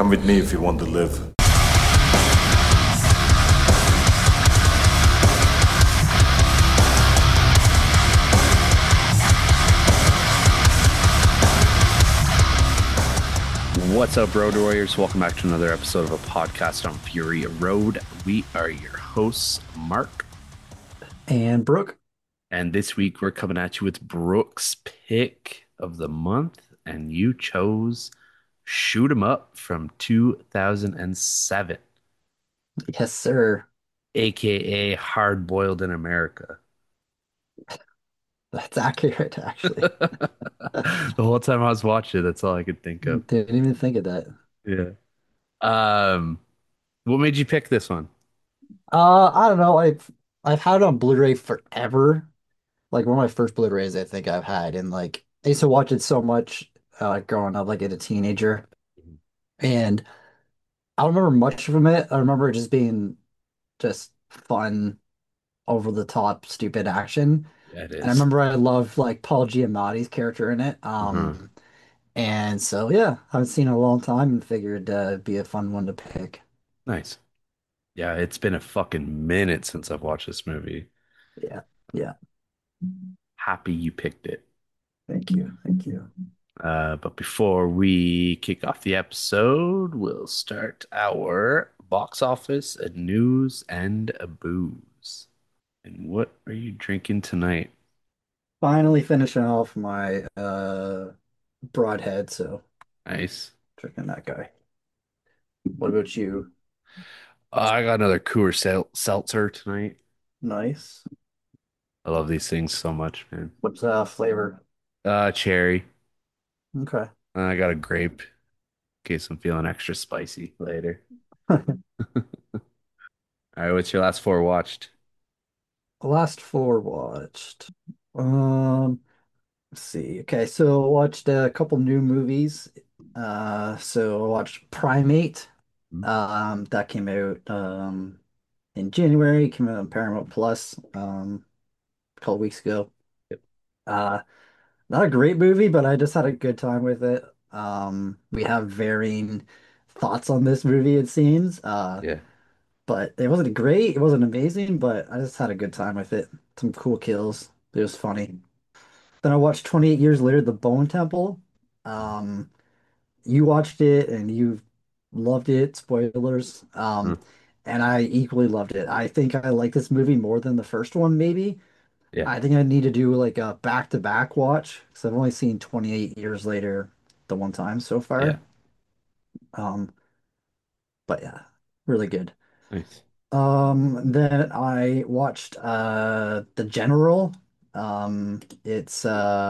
Come with me if you want to live. What's up, Road Warriors? Welcome back to another episode of a podcast on Fury Road. We are your hosts, Mark, And Brooke, and this week we're coming at you with Brooke's pick of the month, and you chose Shoot 'Em Up from 2007, yes, sir. aka Hard Boiled in America. That's accurate, actually. The whole time I was watching it, that's all I could think of. Didn't even think of that. Yeah. Um, what made you pick this one? I don't know. I've had it on Blu-ray forever. Like one of my first Blu-rays I think I've had, and like I used to watch it so much growing up, like as a teenager. And I don't remember much from it. I remember it just being just fun, over the top, stupid action. Yeah, it And I is. remember I loved like Paul Giamatti's character in it. Uh-huh. And so yeah, I haven't seen it in a long time and figured it'd be a fun one to pick. Nice. Yeah, it's been a fucking minute since I've watched this movie. Yeah. Yeah. Happy you picked it. Thank you. Thank you. But before we kick off the episode, we'll start our box office and news and a booze. And what are you drinking tonight? Finally finishing off my broadhead, so Nice. drinking that guy. What about you? I got another Coors Seltzer tonight. Nice. I love these things so much, man. What's flavor? Cherry. Okay. I got a grape in case I'm feeling extra spicy later. All right, what's your last four watched? Last four watched. Let's see. Okay, so I watched a couple new movies. So I watched Primate. Hmm? That came out in January, came out on Paramount Plus a couple weeks ago. Yep. Uh Not a great movie, but I just had a good time with it. We have varying thoughts on this movie, it seems. Yeah. But it wasn't great, it wasn't amazing, but I just had a good time with it. Some cool kills. It was funny. Then I watched 28 Years Later, The Bone Temple. Um, you watched it and you loved it, spoilers. Huh. And I equally loved it. I think I like this movie more than the first one, maybe. Yeah. I think I need to do like a back-to-back watch because I've only seen 28 Years Later the one time so Yeah. far. Um, but yeah, really good. Nice. Then I watched The General. It's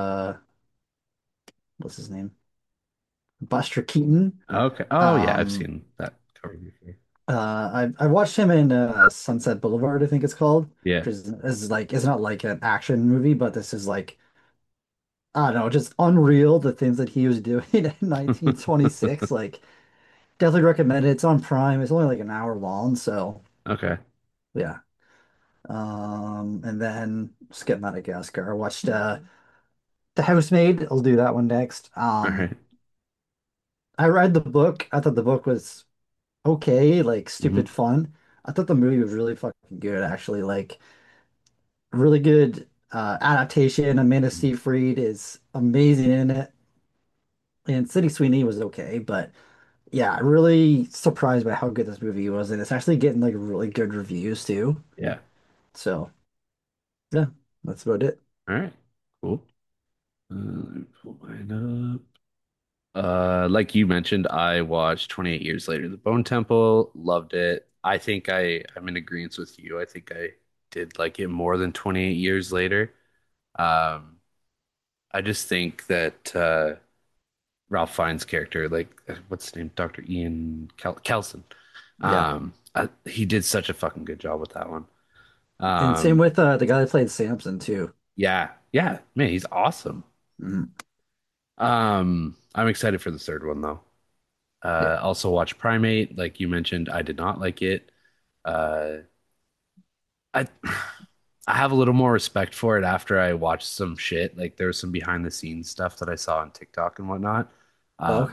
what's his name? Buster Keaton. Okay. Oh, yeah, I've Um, seen that cover before. I watched him in Sunset Boulevard, I think it's called, Yeah. which is like it's not like an action movie, but this is like I don't know, just unreal the things that he was doing in 1926. Like, definitely recommend it. It's on Prime. It's only like an hour long, so Okay. yeah. And then skip Madagascar. I watched The Housemaid. I'll do that one next. All right. I read the book. I thought the book was okay, like Hmm. stupid fun. I thought the movie was really fucking good, actually. Like, really good adaptation. Amanda Seyfried is amazing in it, and Sydney Sweeney was okay, but. Yeah, really surprised by how good this movie was, and it's actually getting like really good reviews too. Yeah. So yeah, that's about it. All right. Cool. Let me pull mine up. Like you mentioned, I watched 28 Years Later, The Bone Temple. Loved it. I think I'm in agreement with you. I think I did like it more than 28 years later. Um, I just think that Ralph Fiennes' character, like what's his name, Dr. Ian Kelson, Yeah, he did such a fucking good job with that one. and same Um, with the guy that played Samson too. yeah, yeah, man, he's awesome. Mhm. I'm excited for the third one though. Yeah. Also watch Primate, like you mentioned. I did not like it. Uh, I I have a little more respect for it after I watched some shit. Like there was some behind the scenes stuff that I saw on TikTok and whatnot. Oh, Um, okay.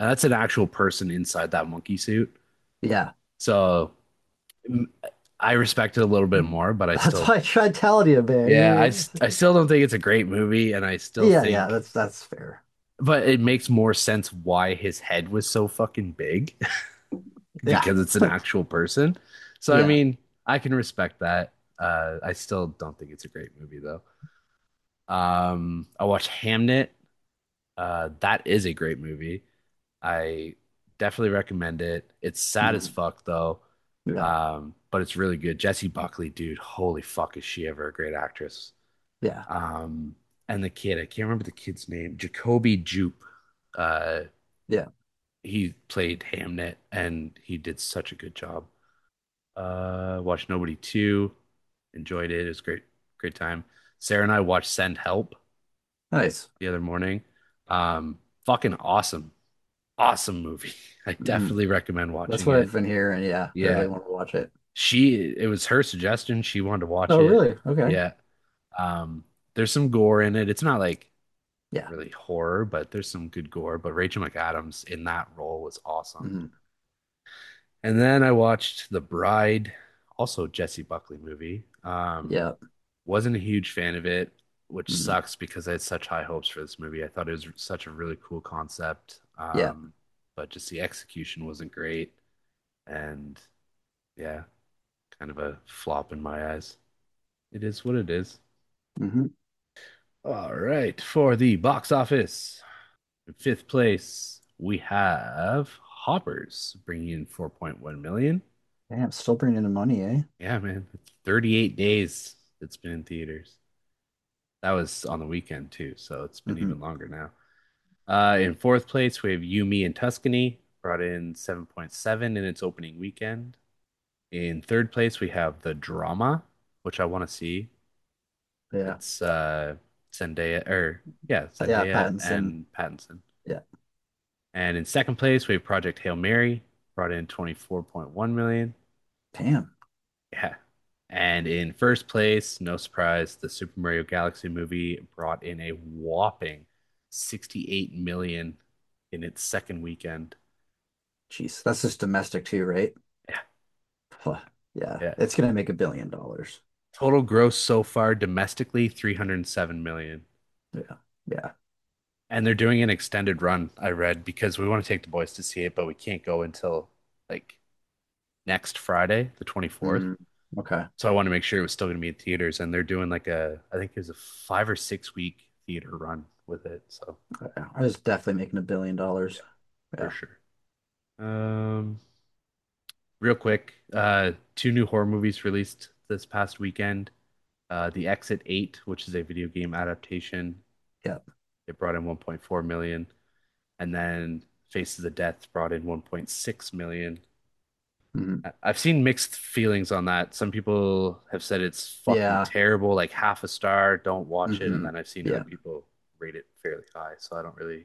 That's an actual person inside that monkey suit. Yeah. So mm, I respect it a little bit more, but I That's still, why I tried telling you, man. yeah, You're I still don't think it's a great movie, and I still yeah, yeah, think, that's fair. but it makes more sense why his head was so fucking big Yeah. because it's an actual person. So I Yeah. mean, I can respect that. I still don't think it's a great movie though. I watched Hamnet. That is a great movie. I definitely recommend it. It's sad as Mhm. fuck though. Yeah. But it's really good. Jessie Buckley, dude, holy fuck, is she ever a great actress? Yeah. Um, and the kid, I can't remember the kid's name, Jacoby Jupe. Uh, Yeah. he played Hamnet, and he did such a good job. Watched Nobody 2, enjoyed it. It was great, great time. Sarah and I watched Send Help Nice. the other morning. Fucking awesome, awesome movie. I Mhm. definitely recommend That's watching what it. I've been hearing. Yeah. Really Yeah, want to watch it. it was her suggestion. She wanted to watch Oh, it. really? Okay. Yeah. There's some gore in it. It's not like Yeah. really horror, but there's some good gore. But Rachel McAdams in that role was awesome. Mhm. And then I watched The Bride, also Jessie Buckley movie. Yeah. Wasn't a huge fan of it, which Mhm. sucks because I had such high hopes for this movie. I thought it was such a really cool concept. Yeah. But just the execution wasn't great. And yeah, kind of a flop in my eyes. It is what it is. Mhm. All right, for the box office. In fifth place, we have Hoppers bringing in 4.1 million. Damn, still bringing in the money, eh? Yeah, man, it's 38 days it's been in theaters. That was on the weekend too, so it's been Hmm. even longer now. In fourth place, we have Yumi and Tuscany, brought in 7.7 in its opening weekend. In third place, we have The Drama, which I want to see. Yeah. It's Zendaya, or yeah, Yeah, Zendaya Pattinson. and Pattinson. Yeah. And in second place, we have Project Hail Mary, brought in 24.1 million. Damn. Yeah. And in first place, no surprise, the Super Mario Galaxy movie brought in a whopping 68 million in its second weekend. Jeez. That's just domestic too, right? Yeah. Huh. Yeah. Yeah. It's gonna make $1 billion. Total gross so far domestically 307 million. Yeah. Yeah. And they're doing an extended run, I read, because we want to take the boys to see it, but we can't go until like next Friday, the 24th. Mm. Okay. So I want to make sure it was still going to be in theaters, and they're doing like I think it was a 5 or 6 week theater run with it. So Yeah. I was definitely making $1 billion. yeah, for Yeah. sure. Um, Real quick, two new horror movies released this past weekend. The Exit 8, which is a video game adaptation, Yeah. it brought in 1.4 million, and then Faces of Death brought in 1.6 million. Mhm. I've seen mixed feelings on that. Some people have said it's fucking Yeah. terrible, like half a star, don't watch it. And Hmm. then I've seen other Yeah. people rate it fairly high. So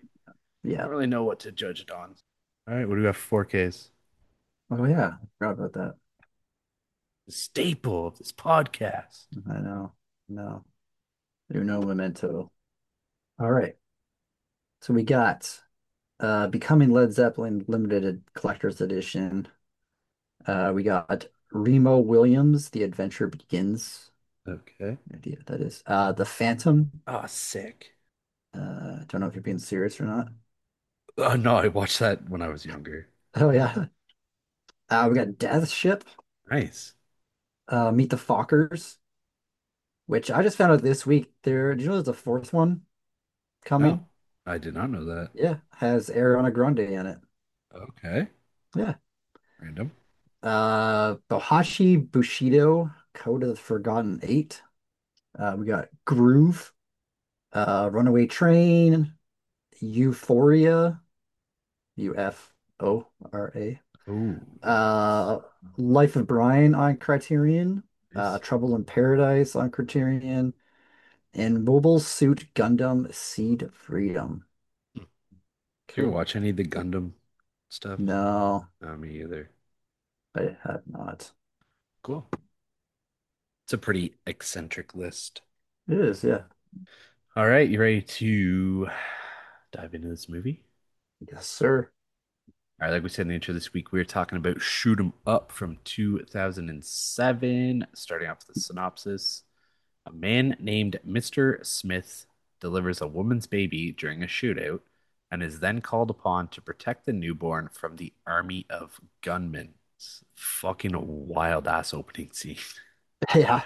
I Yeah. don't really know what to judge it on. All right, what do we got for 4Ks? Oh yeah. I forgot about that. The staple of this podcast. I know. No. Uno Memento. All right. So we got Becoming Led Zeppelin Limited Collector's Edition. We got Remo Williams, The Adventure Begins. Okay. Idea that is. The Phantom. Oh, sick. Don't know if you're being serious or not. Oh no, I watched that when I was younger. Oh yeah. We got Death Ship. Nice. Meet the Fockers, which I just found out this week. Did you know there's a fourth one Oh, coming? I did not know that. Yeah, has Ariana Grande in it. Okay. Yeah. Random. Bohashi Bushido, Code of the Forgotten Eight. We got Groove, Runaway Train, Euphoria, Ufora. Oh, Uh, Life of Brian on Criterion, nice. Trouble in Paradise on Criterion, and Mobile Suit Gundam Seed of Freedom. Do you ever Cool. watch any of the Gundam stuff? No, No, me either. I have not. Cool. It's a pretty eccentric list. It is, yeah. All right, you ready to dive into this movie? Yes, sir. All right, like we said in the intro this week, we were talking about Shoot 'em Up from 2007. Starting off with the synopsis. A man named Mr. Smith delivers a woman's baby during a shootout and is then called upon to protect the newborn from the army of gunmen. It's fucking wild ass opening scene. Yeah.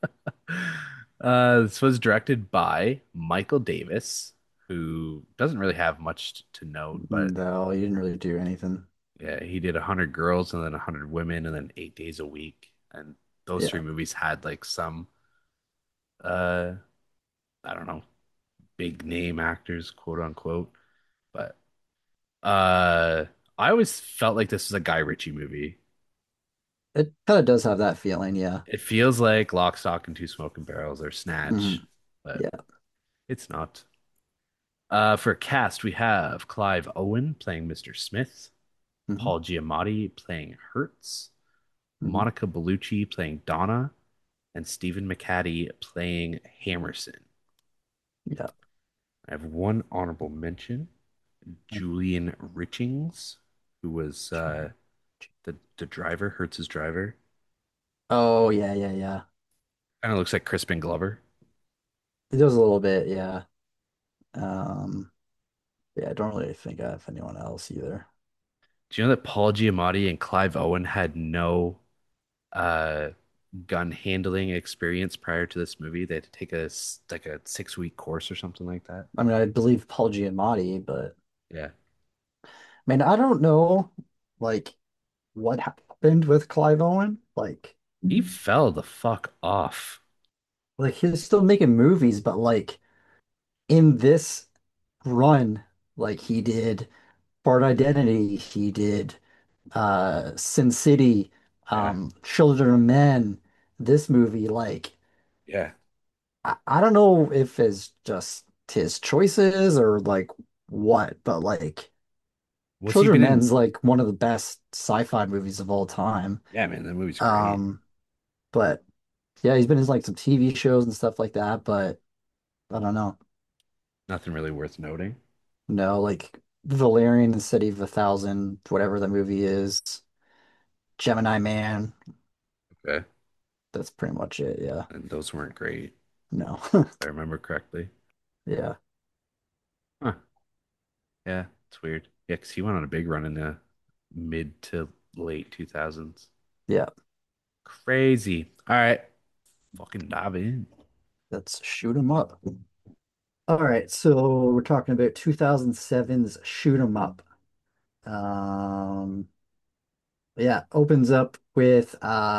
This was directed by Michael Davis, who doesn't really have much to note, but No, you didn't really do anything. yeah, he did 100 Girls and then 100 Women and then 8 Days a Week. And those three Yeah. movies had like some, uh, I don't know, big name actors, quote unquote. But uh, I always felt like this was a Guy Ritchie movie. It kind of does have that feeling, yeah. It feels like Lock, Stock, and Two Smoking Barrels or Hmm. Snatch, but Yeah. it's not. For cast, we have Clive Owen playing Mr. Smith, Hmm. Paul Giamatti playing Hertz, Hmm. Monica Bellucci playing Donna, and Stephen McHattie playing Hammerson. Yeah. I have one honorable mention, Julian Richings, who was the driver, Hertz's driver. Oh, yeah, yeah, yeah. Kind of looks like Crispin Glover. It does a little bit, yeah. Um, yeah, I don't really think I have anyone else either. Do you know that Paul Giamatti and Clive Owen had no uh, gun handling experience prior to this movie? They had to take like a 6 week course or something like that. I mean, I believe Paul Giamatti, but Yeah, man, I don't know, like, what happened with Clive Owen. he fell the fuck off. He's still making movies, but like in this run, like he did Bard Identity, he did Sin City, Yeah, Children of Men, this movie, like yeah. I don't know if it's just his choices or like what, but like What's he Children of been in? Men's like one of the best sci-fi movies of all time. Yeah, man, that movie's great. Um, but yeah, he's been in like some TV shows and stuff like that, but I don't know. Nothing really worth noting. No, like Valerian and City of a Thousand, whatever the movie is, Gemini Man. Okay. That's pretty much it. Yeah. And those weren't great, No. if I remember correctly. Yeah. Huh. Yeah, it's weird. Yeah, because he went on a big run in the mid to late 2000s. Yeah. Crazy. All right, fucking dive in. Let's shoot 'em up. All right. So we're talking about 2007's Shoot 'em Up. Um, yeah, opens up with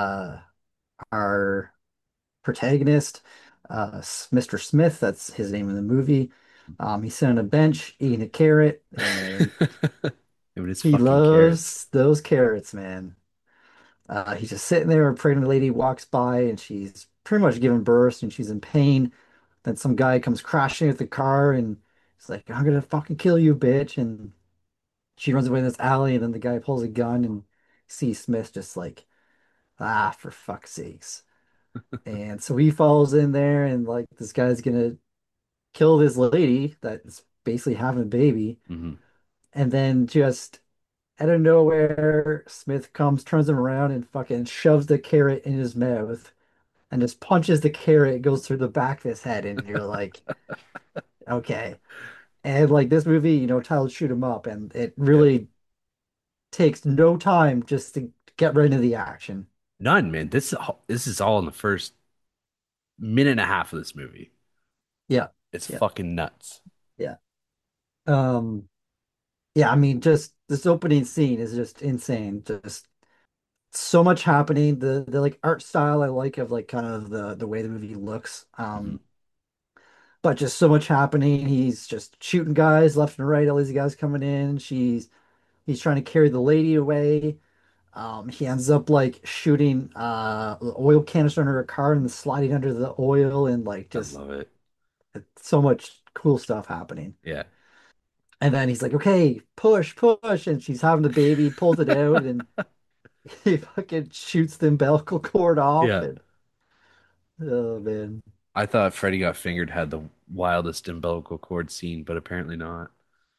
our protagonist, Mr. Smith. That's his name in the movie. He's sitting on a bench eating a carrot, and It was he fucking carrots. loves those carrots, man. He's just sitting there. A pregnant lady walks by, and she's pretty much giving birth, and she's in pain. Then some guy comes crashing with the car, and he's like, "I'm gonna fucking kill you, bitch!" And she runs away in this alley, and then the guy pulls a gun, and sees Smith just like, ah, for fuck's sakes. And so he falls in there, and like this guy's gonna kill this lady that's basically having a baby. Hmm. And then just out of nowhere, Smith comes, turns him around, and fucking shoves the carrot in his mouth and just punches the carrot, it goes through the back of his head. And you're like, okay. And like this movie, titled Shoot 'em Up, and it Yep. really takes no time just to get right into the action. None, man. This is all in the first minute and a half of this movie. Yeah. It's Yeah. fucking nuts. Yeah. Um, yeah, I mean, just this opening scene is just insane. Just so much happening. The like art style I like of like kind of the way the movie looks. Hmm. But just so much happening. He's just shooting guys left and right. All these guys coming in. He's trying to carry the lady away. He ends up like shooting the oil canister under a car and then sliding under the oil and like I just love it. so much cool stuff happening. Yeah. And then he's like, okay, push, push. And she's having the baby, pulls it out, and he fucking shoots the umbilical cord off. Yeah. And oh man. I thought Freddy Got Fingered had the wildest umbilical cord scene, but apparently not.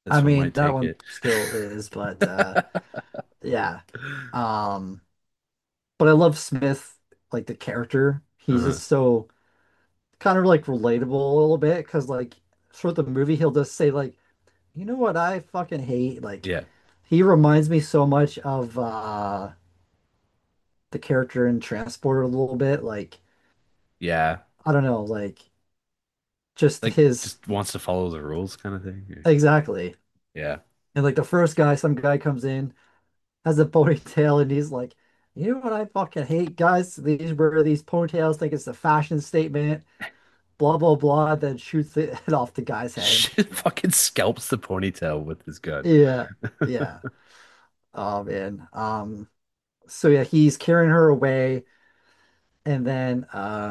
This I one mean, might that take one it. still is, but yeah. Um, but I love Smith, like the character. He's Uh-huh. just so kind of like relatable a little bit because like throughout the movie he'll just say like, you know what I fucking hate? Like Yeah. he reminds me so much of the character in Transporter a little bit. Like Yeah. I don't know, like just Like his just wants to follow the rules kind of thing. exactly. Yeah. And like the first guy, some guy comes in, has a ponytail, and he's like, you know what I fucking hate, guys? These wear these ponytails, think it's a fashion statement, blah blah blah, then shoots it off the guy's head. Shit fucking scalps the ponytail with his gun. Yeah, yeah. Oh man. So yeah, he's carrying her away, and then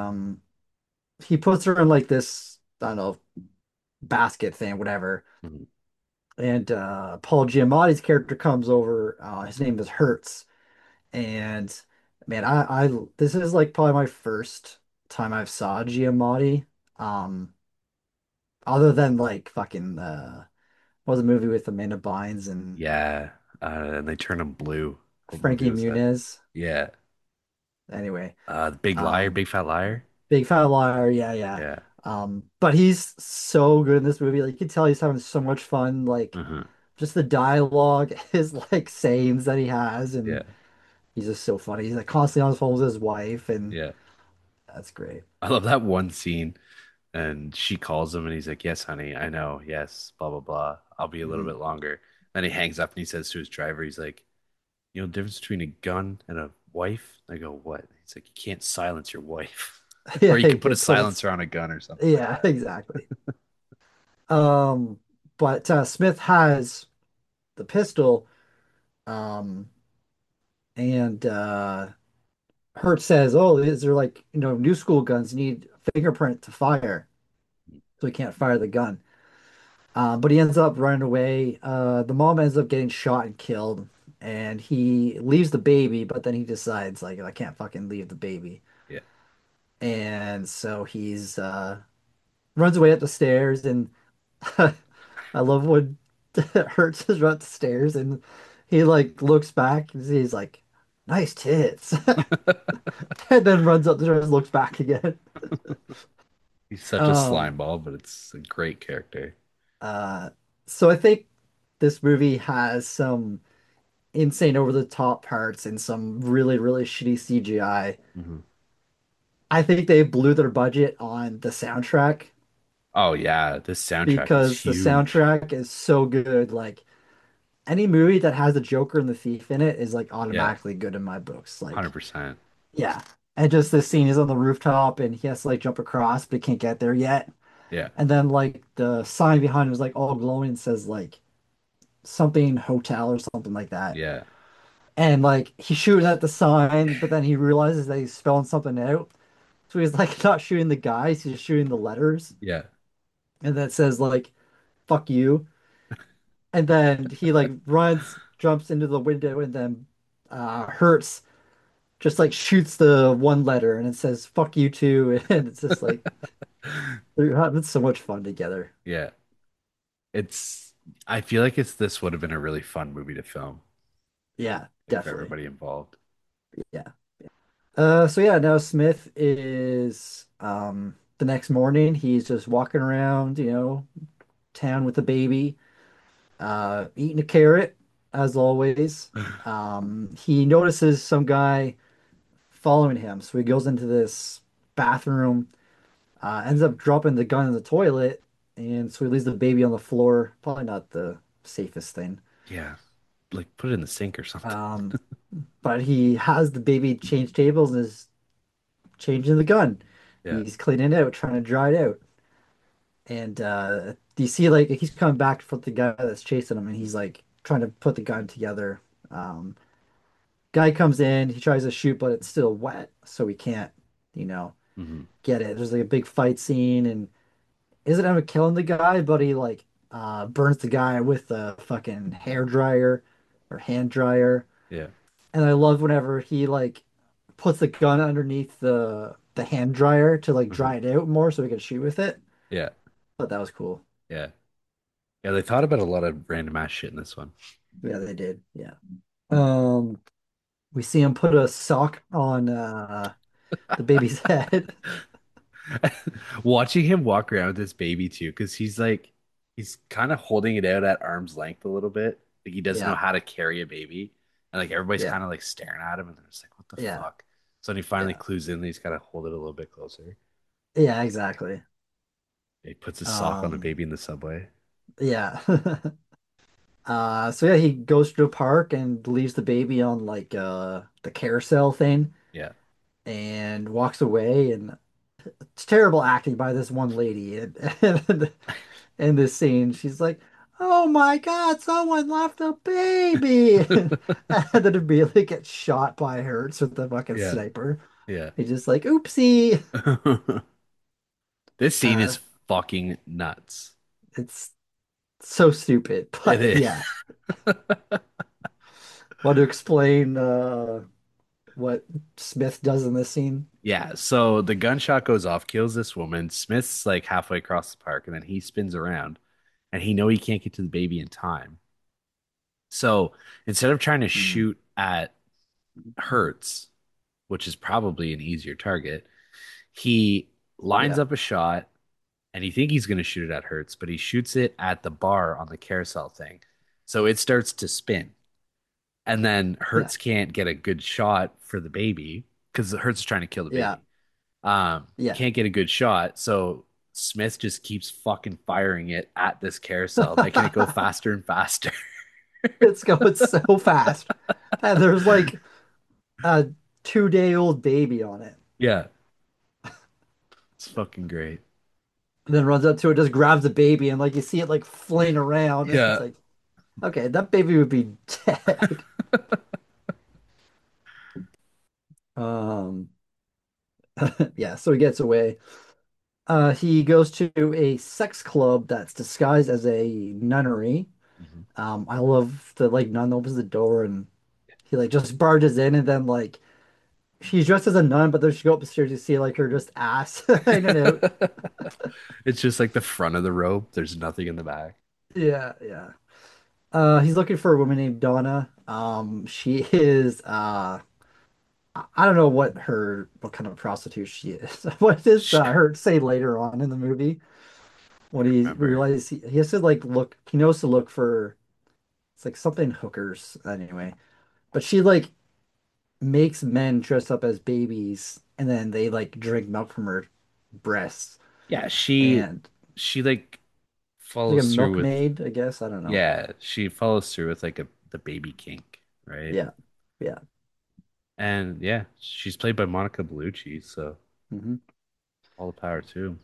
he puts her in like this, I don't know, basket thing, whatever. Mhm. And Paul Giamatti's character comes over. His name is Hertz. And man, this is like probably my first time I've saw Giamatti. Um, other than like fucking what was the movie with Amanda Bynes and Yeah. And they turn him blue. What movie Frankie was that? Muniz. Yeah. Anyway, The Big Liar, um, Big Fat Liar. Big Fat Liar, yeah, yeah. Yeah. But he's so good in this movie. Like you can tell he's having so much fun. Like Uh-huh. just the dialogue, his like sayings that he has, Yeah. and he's just so funny. He's like constantly on his phone with his wife, and Yeah. that's great. I love that one scene and she calls him and he's like, "Yes, honey, I know. Yes, blah blah blah. I'll be a little Mhm. bit longer." Then he hangs up and he says to his driver, he's like, "You know the difference between a gun and a wife?" I go, "What?" He's like, "You can't silence your wife." Or Yeah, you you can put a can put it. silencer on a gun or something like Yeah, that. exactly. Um, but Smith has the pistol, um, and Hurt says, "Oh, is there like new school guns need fingerprint to fire, so he can't fire the gun." But he ends up running away. The mom ends up getting shot and killed, and he leaves the baby, but then he decides like I can't fucking leave the baby, Yeah. and so he's runs away up the stairs and. I love when Hurts is run up the stairs and he like looks back and he's like, nice tits. And then runs up the stairs, looks back again. He's such a Um, slime ball, but it's a great character. uh, so I think this movie has some insane over the top parts and some really, really shitty CGI. Hmm. I think they blew their budget on the soundtrack Oh yeah, this soundtrack is because the huge. soundtrack is so good. Like any movie that has the Joker and the Thief in it is like Yeah, automatically good in my books. Like 100%. yeah. And just this scene is on the rooftop and he has to like jump across, but he can't get there yet. Yeah, And then like the sign behind him is like all glowing and says like something hotel or something like that. yeah, And like he's shooting at the sign, but then he realizes that he's spelling something out. So he's like not shooting the guys, he's just shooting the letters. yeah. And that says like fuck you. And then he like runs, jumps into the window, and then hurts just like shoots the one letter and it says fuck you too. And it's just like they're having so much fun together. Yeah. It's I feel like it's this would have been a really fun movie to film Yeah, if definitely. everybody involved. Yeah. So yeah, now Smith is the next morning he's just walking around, town with the baby, eating a carrot as always. He notices some guy following him, so he goes into this bathroom, ends up dropping the gun in the toilet, and so he leaves the baby on the floor. Probably not the safest thing. Yeah. Like put it in the sink or something. Um, but he has the baby change tables and is changing the gun. Yeah. He's cleaning it out, trying to dry it out. And do you see like he's coming back for the guy that's chasing him and he's like trying to put the gun together. Um, Guy comes in, he tries to shoot, but it's still wet, so he can't, you know, Hmm. get it. There's like a big fight scene and isn't ever killing the guy, but he like burns the guy with a fucking hair dryer or hand dryer. Yeah. And I love whenever he like puts the gun underneath the hand dryer to like Hmm. dry it out more so he can shoot with it. Yeah. But that was cool. Yeah. Yeah, they thought about a lot of random ass shit in this one. Yeah, they did. Yeah. Um, we see him put a sock on the baby's head. Watching him walk around with this baby too, because he's kind of holding it out at arm's length a little bit. Like he doesn't know Yeah, how to carry a baby. And like everybody's yeah, kind of like staring at him and they're just like, what the yeah, fuck? So then he finally yeah, clues in that he's gotta hold it a little bit closer. yeah, exactly. He puts his sock on the Um, baby in the subway. yeah. So yeah, he goes to the park and leaves the baby on like the carousel thing Yeah. and walks away, and it's terrible acting by this one lady and in this scene. She's like, "Oh my God, someone left a baby!" And then immediately gets shot by Hertz with the fucking Yeah. sniper. Yeah. He's just like, "Oopsie." This scene Uh, is fucking nuts. it's so stupid, It but is. yeah. Want to explain what Smith does in this scene? Yeah, so the gunshot goes off, kills this woman. Smith's like halfway across the park, and then he spins around, and he can't get to the baby in time. So instead of trying to Hmm. shoot at Hertz, which is probably an easier target, he lines Yeah, up a shot, and you think he's going to shoot it at Hertz, but he shoots it at the bar on the carousel thing. So it starts to spin, and then yeah, Hertz can't get a good shot for the baby because Hertz is trying to kill the yeah, baby. yeah. Can't get a good shot. So Smith just keeps fucking firing it at this carousel, making it go faster and faster. It's going so fast. And there's like a 2-day old baby on it. Yeah, it's fucking great. And then runs up to it, just grabs the baby, and like you see it like fling around. It's Yeah. like, okay, that baby would be dead. Um, yeah, so he gets away. He goes to a sex club that's disguised as a nunnery. Mhm. I love the like nun opens the door and he like just barges in, and then like she's dressed as a nun, but then she go up the stairs, you see like her just ass hanging out. It's just like the front of the rope. There's nothing in the back. Yeah, yeah. He's looking for a woman named Donna. She is I don't know what kind of prostitute she is. What does Sh- her say later on in the movie when Can't he remember. realizes he has to like look, he knows to look for it's like something hookers anyway. But she like makes men dress up as babies and then they like drink milk from her breasts, Yeah, and she like like a follows through with milkmaid, I guess. I don't know. yeah, she follows through with like a the baby kink, right? Yeah. Yeah. And yeah, she's played by Monica Bellucci, so Hmm. all the power too.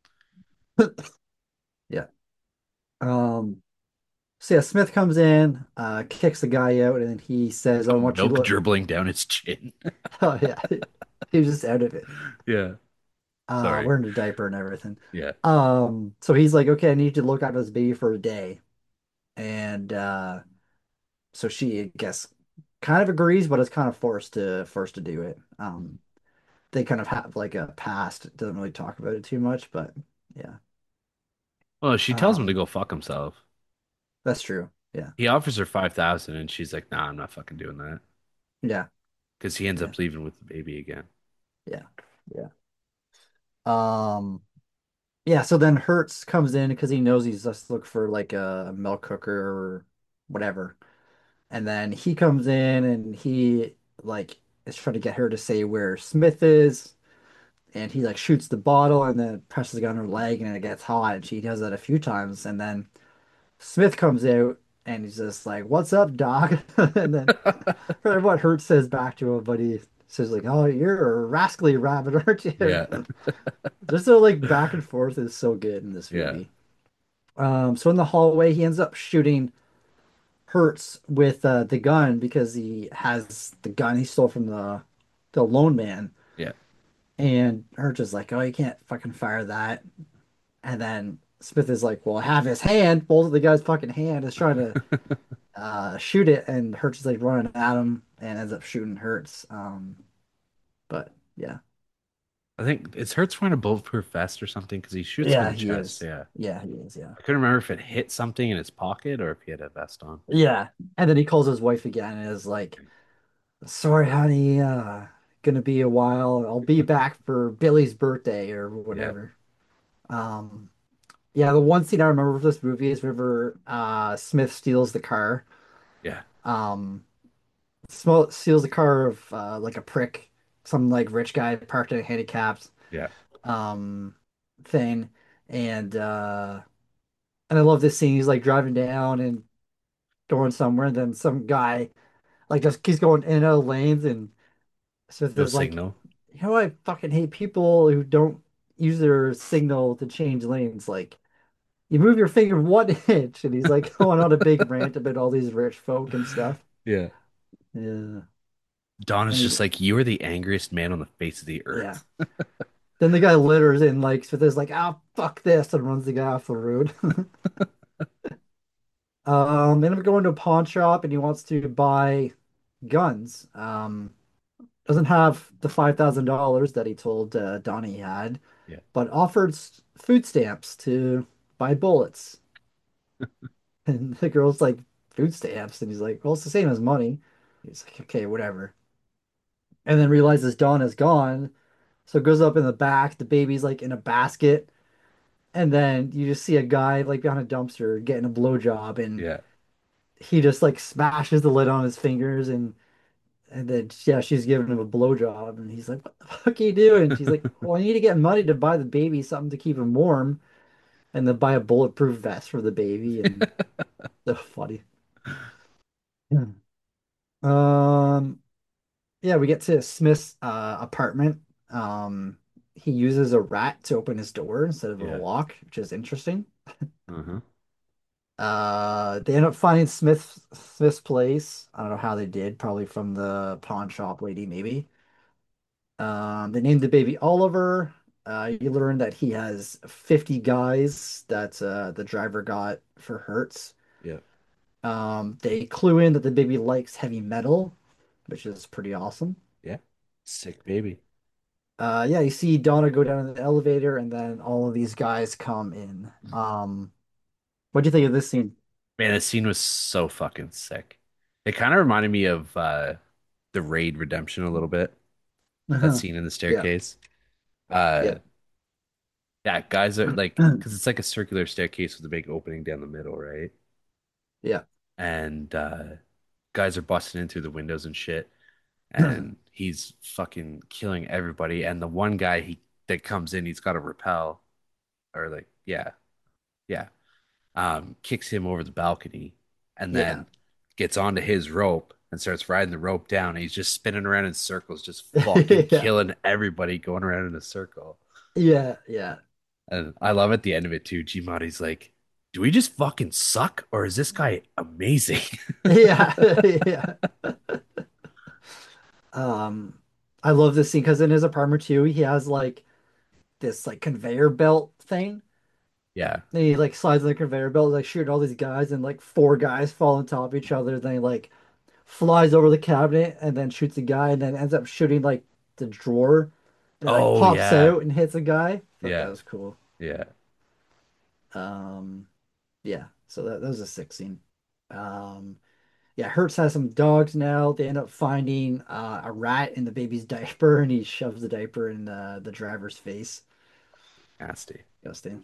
Yeah. Um, so yeah, Smith comes in, kicks the guy out, and he says, "I want you to Milk look." dribbling down its chin. Oh yeah, he was just out of it. Yeah. Sorry. Wearing a diaper and everything. Yeah. So he's like, "Okay, I need you to look after this baby for a day," and so she, I guess, kind of agrees, but is kind of forced to do it. They kind of have like a past. It doesn't really talk about it too much, but yeah, Well, she tells him to um, go fuck himself. that's true. Yeah, He offers her 5,000 and she's like, "Nah, I'm not fucking doing that." yeah, Because he ends yeah, up leaving with the baby again. yeah, yeah. Um, yeah. So then Hertz comes in because he knows he's just looking for like a milk cooker or whatever, and then he comes in and he like is trying to get her to say where Smith is. And he like shoots the bottle and then presses it on her leg and it gets hot. And she does that a few times. And then Smith comes out and he's just like, "What's up, dog?" And then I forget what Hurt says back to him, but he says like, "Oh, you're a rascally rabbit, aren't you?" Yeah. Just so like back and forth is so good in this Yeah. movie. So in the hallway, he ends up shooting Hertz with the gun because he has the gun he stole from the lone man. Yeah. And Hertz is like, "Oh, you can't fucking fire that." And then Smith is like, "Well, I have his hand." Both of the guy's fucking hand is trying to shoot it, and Hertz is like running at him and ends up shooting Hertz. But yeah, I think it's Hurts wearing a bulletproof vest or something because he shoots him in Yeah, the he chest. is. Yeah. Yeah, he is. Yeah. I couldn't remember if it hit something in his pocket or if he had a vest on. Yeah. And then he calls his wife again and is like, sorry, honey, gonna be a while. I'll be back for Billy's birthday or Yeah. whatever. Um, yeah, the one scene I remember of this movie is whenever Smith steals the car. Yeah. Um, steals the car of like a prick, some like rich guy parked in a handicapped Yeah. um thing. And and I love this scene. He's like driving down and going somewhere, and then some guy like just keeps going in and out of lanes, and Smith No is like, signal. you know, I fucking hate people who don't use their signal to change lanes. Like, you move your finger 1 inch, and he's like going on a big rant about all these rich folk and stuff. Yeah. Yeah, Don is and just he, like, you are the angriest man on the face of the yeah. earth. Then the guy litters and like Smith is like, ah, fuck this, and runs the guy off the road. Then I'm going to a pawn shop, and he wants to buy guns. Doesn't have the $5,000 that he told Donnie he had, Yeah. but offered food stamps to buy bullets. And the girl's like, food stamps? And he's like, well, it's the same as money. He's like, okay, whatever. And then realizes Dawn is gone. So goes up in the back. The baby's like in a basket. And then you just see a guy like behind a dumpster getting a blowjob. And Yeah. he just like smashes the lid on his fingers. And then, yeah, she's giving him a blowjob. And he's like, what the fuck are you doing? She's like, well, I need to get money to buy the baby something to keep him warm. And then buy a bulletproof vest for the baby. And so funny. Yeah. Um, Yeah, we get to Smith's apartment. Um, he uses a rat to open his door instead of a Yeah. lock, which is interesting. Uh-huh. They end up finding Smith's place. I don't know how they did, probably from the pawn shop lady, maybe. They named the baby Oliver. You learn that he has 50 guys that the driver got for Hertz. Yeah. They clue in that the baby likes heavy metal, which is pretty awesome. Yeah. Sick baby. Yeah, you see Donna go down in the elevator, and then all of these guys come in. What do you think of this scene? Man, that scene was so fucking sick. It kind of reminded me of the Raid Redemption a little bit. That Uh-huh. scene in the Yeah, staircase. Uh yeah, yeah, guys are like because it's like a circular staircase with a big opening down the middle, right? yeah, And guys are busting in through the windows and shit. And he's fucking killing everybody. And the one guy he that comes in, he's got to repel or like, yeah, yeah. Kicks him over the balcony and yeah, then gets onto his rope and starts riding the rope down. And he's just spinning around in circles, just fucking yeah, killing everybody going around in a circle. yeah, yeah, And I love at the end of it too, Gmodi's like, do we just fucking suck or is this guy amazing? yeah, yeah. Um, I love this scene because in his apartment too, he has like this like conveyor belt thing. Yeah. And he like slides on the conveyor belt, like shooting all these guys, and like four guys fall on top of each other. Then he like flies over the cabinet and then shoots a guy, and then ends up shooting like the drawer that like Oh, pops yeah. out and hits a guy. Thought that Yeah. was cool. Yeah. Um, yeah, so that was a sick scene. Um, yeah, Hertz has some dogs now. They end up finding a rat in the baby's diaper, and he shoves the diaper in the driver's face. Nasty. Disgusting.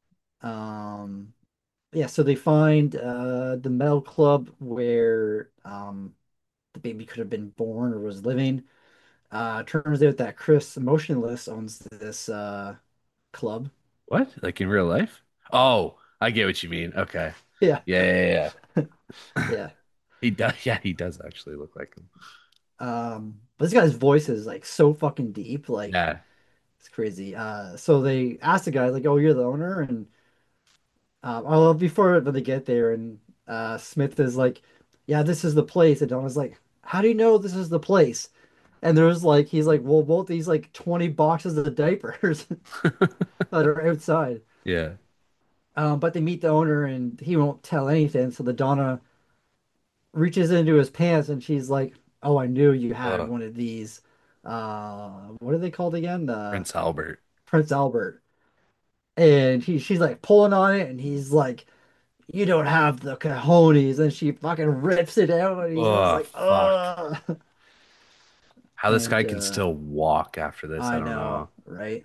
Yeah, so they find the metal club where the baby could have been born or was living. Turns out that Chris Motionless owns this club. What? Like in real life? Oh, I get what you mean. Okay. Yeah, Yeah, yeah, yeah. yeah. He does. Yeah, he does actually look like him. But this guy's voice is like so fucking deep, like Yeah. it's crazy. So they asked the guy like, "Oh, you're the owner?" And well, before when they get there, and Smith is like, "Yeah, this is the place," and Donna's like, "How do you know this is the place?" And there's like, he's like, "Well, both these like 20 boxes of diapers that are outside." Yeah. But they meet the owner, and he won't tell anything. So the Donna reaches into his pants, and she's like, "Oh, I knew you had Oh, one of these." what are they called again? Prince Albert. Prince Albert. And she's like pulling on it, and he's like, "You don't have the cojones," and she fucking rips it out, and he's just Oh, like, fuck. "Oh." How this guy And can still walk after this, I I don't know, know. right?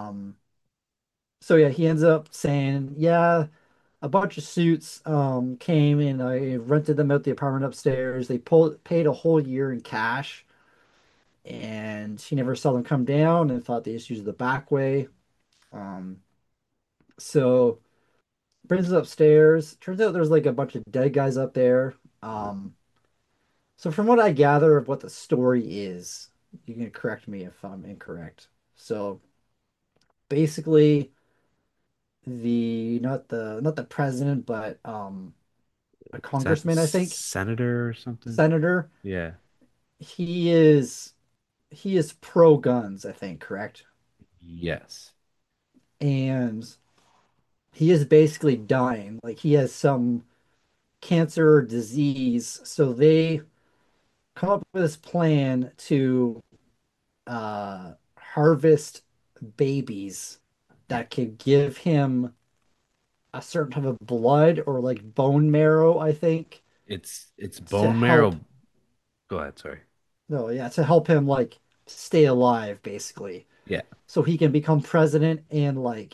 So yeah, he ends up saying, "Yeah, a bunch of suits came and I rented them out the apartment upstairs. They paid a whole year in cash, and he never saw them come down and thought they just used the back way." Um, so brings it upstairs. Turns out there's like a bunch of dead guys up there. Um, so from what I gather of what the story is, you can correct me if I'm incorrect. So basically, the president, but a congressman, I think, Senator or something? senator. Yeah. He is he is pro guns, I think, correct? Yes. And he is basically dying. Like he has some cancer or disease. So they come up with this plan to harvest babies that could give him a certain type of blood or like bone marrow, I think, It's to bone help. marrow. Go ahead, sorry. No, yeah, to help him like stay alive, basically, Yeah. so he can become president and like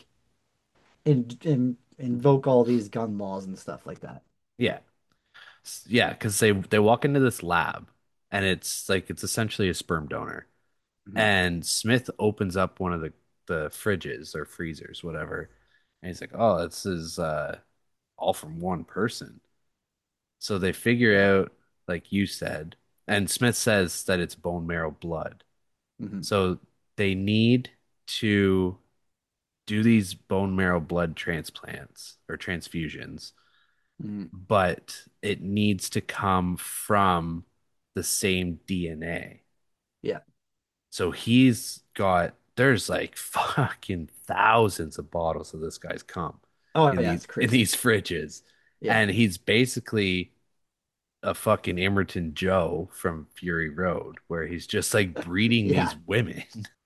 invoke all these gun laws and stuff like that. Yeah. Yeah, because they walk into this lab and it's like it's essentially a sperm donor. Mhm. And Smith opens up one of the fridges or freezers, whatever. And he's like, "Oh, this is all from one person." So they figure Yeah. out, like you said, and Smith says that it's bone marrow blood. Hmm. So they need to do these bone marrow blood transplants or transfusions, Hmm. but it needs to come from the same DNA. Yeah. So there's like fucking thousands of bottles of this guy's cum Oh in yeah, these it's in crazy. these fridges. Yeah. And he's basically a fucking Emerton Joe from Fury Road, where he's just like breeding Yeah. these women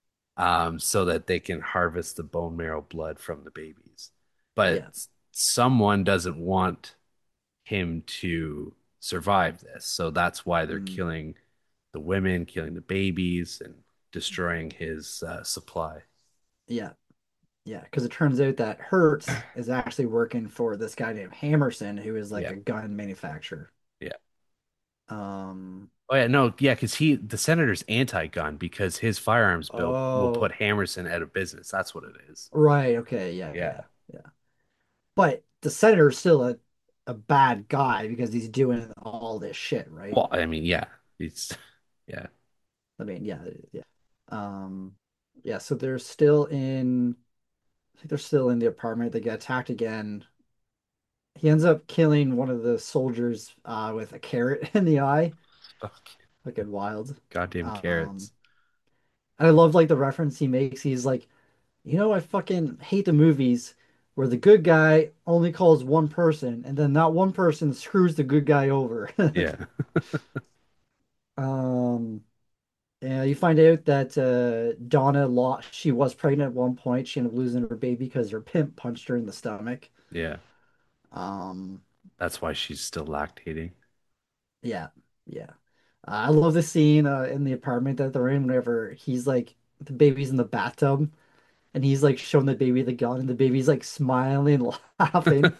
so that they can harvest the bone marrow blood from the babies. But Yeah. someone doesn't want him to survive this. So that's why they're Mm. killing the women, killing the babies, and destroying his supply. Yeah. Yeah. Because it turns out that Hertz is actually working for this guy named Hammerson, who is like Yeah. a gun manufacturer. Yeah. Um, Oh yeah, no, yeah, because the senator's anti-gun because his firearms bill will put oh, Hammerson out of business. That's what it is. right. Okay. Yeah. Yeah. Yeah. Yeah. But the senator's still a bad guy because he's doing all this shit, right? Well, I mean, yeah, it's yeah. I mean, yeah, yeah. Um, yeah, so they're still in, I think they're still in the apartment. They get attacked again. He ends up killing one of the soldiers with a carrot in the eye. Fuck, Fucking wild. goddamn Um, carrots. and I love like the reference he makes. He's like, I fucking hate the movies where the good guy only calls one person and then that one person screws the good guy over. Yeah. Um, And you find out that Donna lost, she was pregnant at one point. She ended up losing her baby because her pimp punched her in the stomach. Yeah. Um, That's why she's still lactating. yeah, yeah. I love the scene in the apartment that they're in whenever he's like, the baby's in the bathtub and he's like showing the baby the gun and the baby's like smiling and laughing.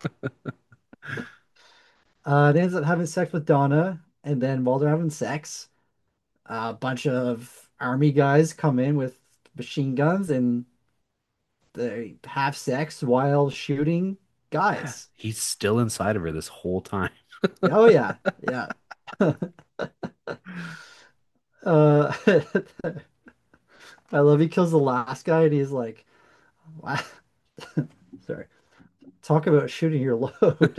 They ends up having sex with Donna. And then while they're having sex, a bunch of army guys come in with machine guns and they have sex while shooting guys. He's still inside of her this whole time. Oh yeah, yeah. Uh, I love he kills the last guy and he's like, wow. Sorry. Talk about shooting your load.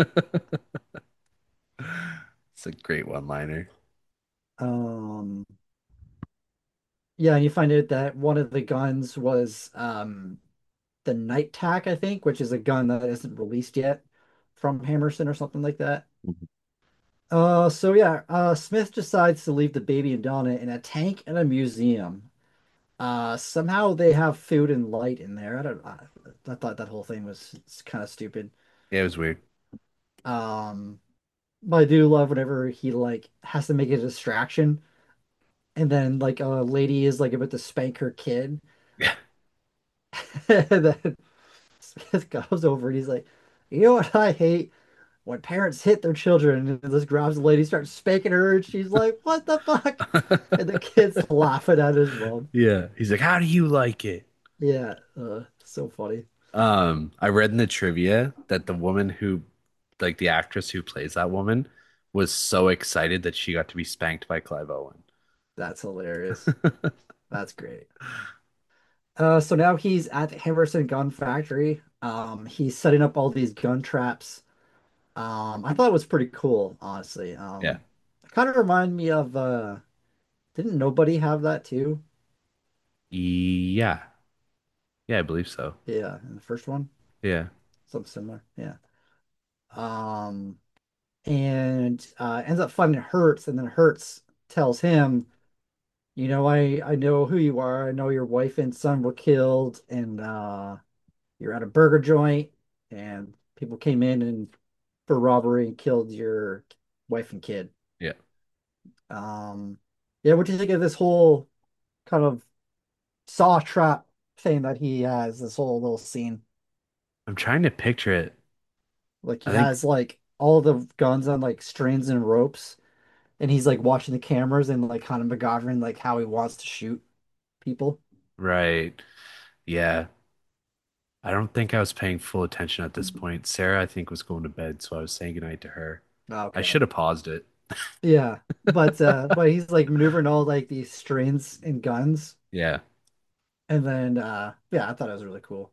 It's a great one-liner. Um, yeah, and you find out that one of the guns was the Night Tac, I think, which is a gun that isn't released yet from Hammerson or something like that. So yeah, Smith decides to leave the baby and Donna in a tank in a museum. Somehow they have food and light in there. I thought that whole thing was kind of stupid. Yeah, it was weird. Um, but I do love whenever he like has to make a distraction, and then like a lady is like about to spank her kid, Yeah. and then Smith goes over and he's like, "You know what I hate? When parents hit their children." And just grabs the lady, starts spanking her, and she's like, "What the fuck?" And the kid's laughing at his mom. Yeah. He's like, "How do you like it?" Yeah, so funny. I read in the trivia that the woman who, like the actress who plays that woman, was so excited that she got to be spanked by Clive Owen. That's hilarious. That's great. So now he's at the Henderson Gun Factory. He's setting up all these gun traps. I thought it was pretty cool, honestly. Yeah. It kind of reminded me of didn't Nobody have that too? Yeah. Yeah, I believe so. Yeah, in the first one, Yeah. something similar. Yeah. Um, and ends up finding Hertz, and then Hertz tells him, you know, I know who you are. I know your wife and son were killed, and you're at a burger joint, and people came in and for robbery and killed your wife and kid. Yeah. Um, yeah, what do you think of this whole kind of saw trap thing that he has, this whole little scene? I'm trying to picture it. Like I he think has like all the guns on like strings and ropes, and he's like watching the cameras and like kind of MacGyvering like how he wants to shoot people. right. Yeah. I don't think I was paying full attention at this point. Sarah, I think, was going to bed, so I was saying goodnight to her. I Okay. should have paused it. Yeah. But he's like maneuvering all like these strings and guns. Yeah. And then yeah, I thought it was really cool.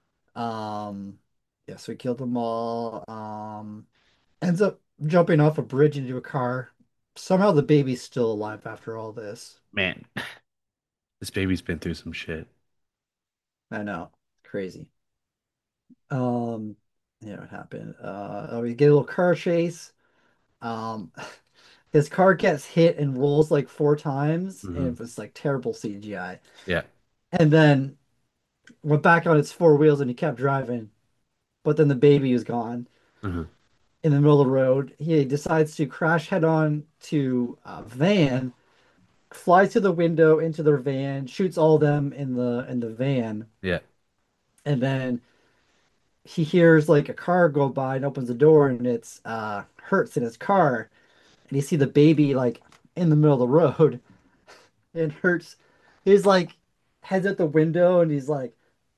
Um yeah, so he killed them all. Ends up jumping off a bridge into a car. Somehow the baby's still alive after all this. Man, this baby's been through some shit. I know. Crazy. Um yeah, what happened? We get a little car chase. Um his car gets hit and rolls like four times and Hmm. it was like terrible CGI. Yeah. And then went back on its four wheels and he kept driving. But then the baby was gone Hmm. in the middle of the road. He decides to crash head on to a van, flies to the window into their van, shoots all of them in the van, Yeah. and then he hears like a car go by and opens the door and it's Hertz in his car, and you see the baby like in the middle of the road, and Hertz he's like heads out the window and he's like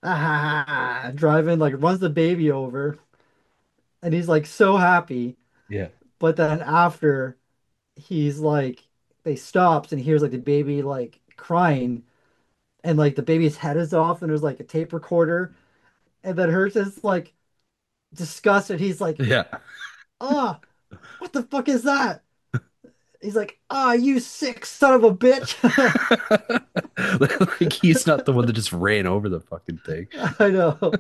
driving like runs the baby over, and he's like so happy. Yeah. But then after he's like they stops and he hears like the baby like crying, and like the baby's head is off and there's like a tape recorder, and then Hurst is like disgusted. He's like, Yeah. "Ah, what the fuck is that?" He's like, "Ah, you sick son of a bitch." Like he's not the one that just ran over the fucking thing. I know.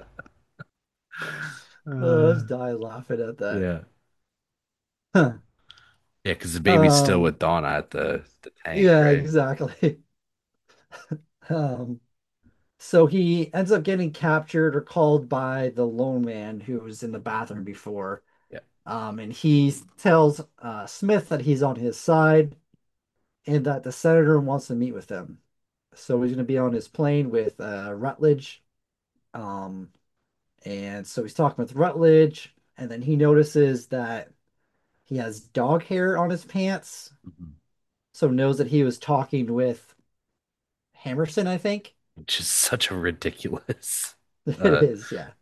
I was Uh, dying laughing at that. yeah. Huh. Yeah, because the baby's still Um, with Donna at the tank, yeah, right? exactly. Um, so he ends up getting captured or called by the lone man who was in the bathroom before. Yeah. And he tells Smith that he's on his side and that the senator wants to meet with him. So he's going to be on his plane with Rutledge. Um, and so he's talking with Rutledge, and then he notices that he has dog hair on his pants. Mhm. So knows that he was talking with Hammerson, I think. Which is such a ridiculous It uh is, yeah.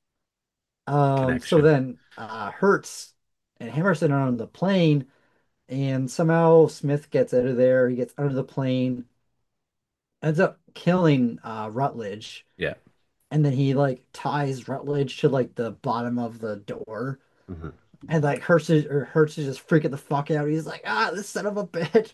So connection. then Hertz and Hammerson are on the plane, and somehow Smith gets out of there. He gets under the plane, ends up killing Rutledge, Yeah. and then he like ties Rutledge to like the bottom of the door, Mhm. and like Hertz is just freaking the fuck out. He's like, ah, this son of a bitch.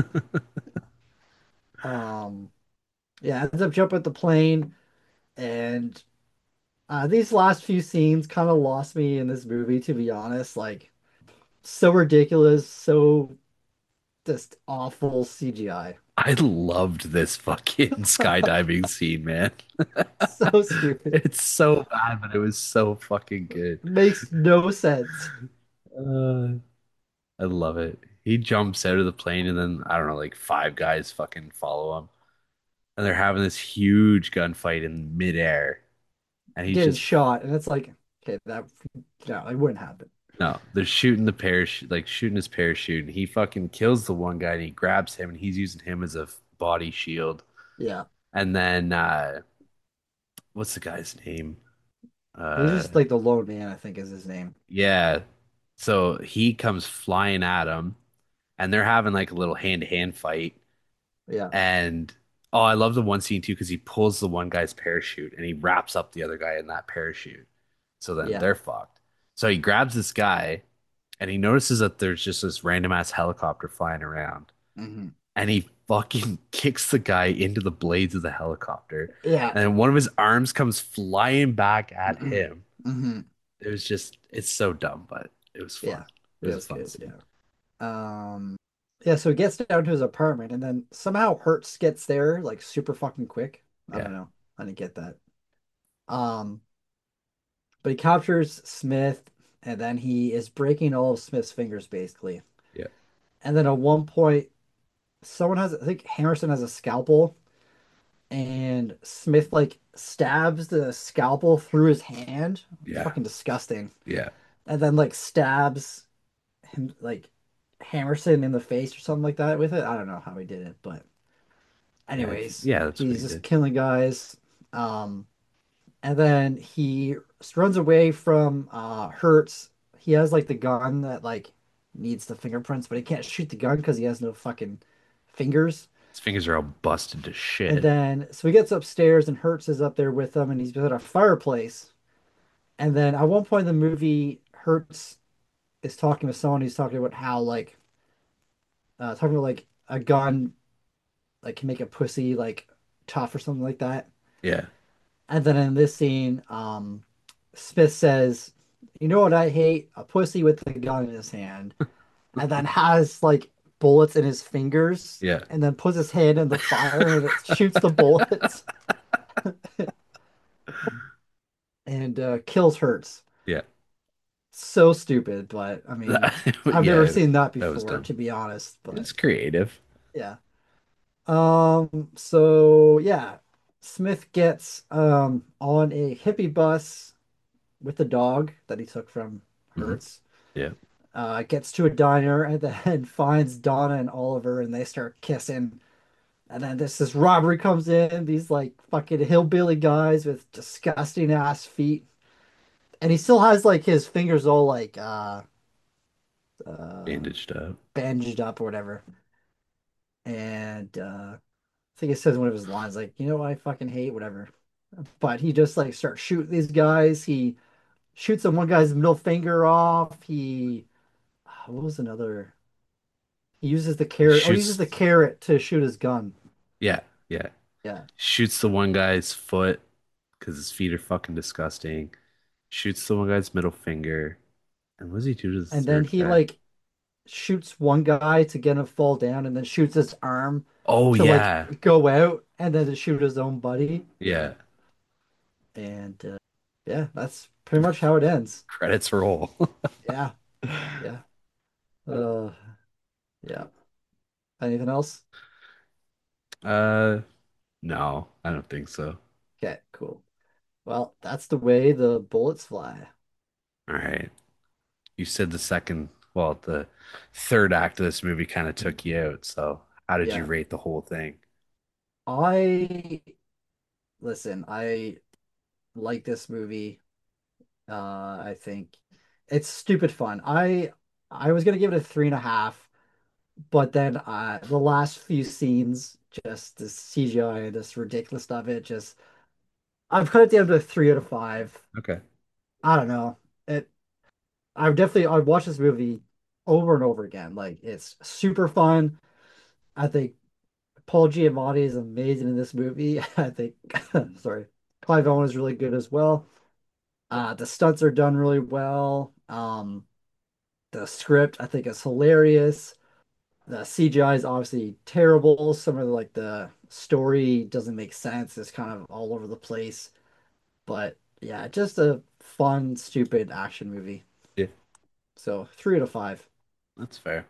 Um, yeah, ends up jumping at the plane, and these last few scenes kind of lost me in this movie, to be honest. Like, So ridiculous, so just awful CGI. I loved this fucking skydiving scene, man. So stupid. It's so bad, but it was so fucking good. Makes no sense. Uh, I love it. He jumps out of the plane and then I don't know, like five guys fucking follow him. And they're having this huge gunfight in midair. And he's Getting just shot, and it's like, okay, that no, it wouldn't happen. no, they're shooting the parachute, like shooting his parachute, and he fucking kills the one guy and he grabs him and he's using him as a body shield. Yeah. And then what's the guy's name? He's Uh just like the lone man, I think is his name. yeah. So he comes flying at him and they're having like a little hand-to-hand fight. Yeah. And oh, I love the one scene too because he pulls the one guy's parachute and he wraps up the other guy in that parachute. So then Yeah. they're fucked. So he grabs this guy and he notices that there's just this random ass helicopter flying around. Hmm. And he fucking kicks the guy into the blades of the helicopter. Yeah. And then one of his arms comes flying back at him. Hmm. It was just, it's so dumb, but it was fun. Yeah. It It was a was fun good. scene. Yeah. Yeah, so he gets down to his apartment and then somehow Hertz gets there like super fucking quick. I Yeah. don't know. I didn't get that. Um, but he captures Smith and then he is breaking all of Smith's fingers basically. Yeah. And then at one point, someone has, I think Harrison has a scalpel and Smith like stabs the scalpel through his hand. Yeah. Fucking disgusting. Yeah. And then like stabs him like Hammerson in the face or something like that with it. I don't know how he did it, but anyways, Yeah, that's what he's he just did. killing guys. Um, and then he runs away from Hertz. He has like the gun that like needs the fingerprints, but he can't shoot the gun because he has no fucking fingers. His fingers are all busted to And shit. then so he gets upstairs and Hertz is up there with him and he's at a fireplace. And then at one point in the movie, Hertz is talking to someone who's talking about how like talking about like a gun like can make a pussy like tough or something like that. Yeah. And then in this scene, Smith says, "You know what I hate? A pussy with a gun in his hand." And then has like bullets in his fingers, Yeah. and then puts his hand in the fire and it shoots the bullets and kills Hertz. Yeah. So stupid, but I mean, I've never Yeah, seen that that was before, dumb. to be honest. But It's creative. yeah. So yeah, Smith gets on a hippie bus with the dog that he took from Hmm. Hertz. Yeah. Gets to a diner and then finds Donna and Oliver and they start kissing. And then this robbery comes in, these like fucking hillbilly guys with disgusting ass feet. And he still has like his fingers all like uh Bandaged up. bandaged up or whatever. And I think it says one of his lines like, you know what I fucking hate, whatever. But he just like starts shooting these guys. He shoots one guy's middle finger off. What was another? He uses the He carrot. Oh, he uses the shoots. carrot to shoot his gun. Yeah. Yeah. Yeah. Shoots the one guy's foot because his feet are fucking disgusting. Shoots the one guy's middle finger. And what does he do to the And then third he guy? like shoots one guy to get him to fall down and then shoots his arm Oh, to like yeah. go out and then to shoot his own buddy. Yeah. And yeah, that's pretty much how it ends. Credits roll. Yeah. Yeah. Uh, yeah. Anything else? Uh, no, I don't think so. Okay, cool. Well, that's the way the bullets fly. All right. You said the third act of this movie kind of took you out. So, how did you Yeah. rate the whole thing? I listen, I like this movie. I think it's stupid fun. I was gonna give it a 3.5, but then the last few scenes, just the CGI and this ridiculous stuff, it just I've cut it down to a 3 out of 5. Okay. I don't know. It I'd watch this movie over and over again. Like it's super fun. I think Paul Giamatti is amazing in this movie. I think sorry. Clive Owen is really good as well. The stunts are done really well. The script I think is hilarious. The CGI is obviously terrible. Some of the story doesn't make sense. It's kind of all over the place. But yeah, just a fun, stupid action movie. Yeah, So 3 out of 5. that's fair.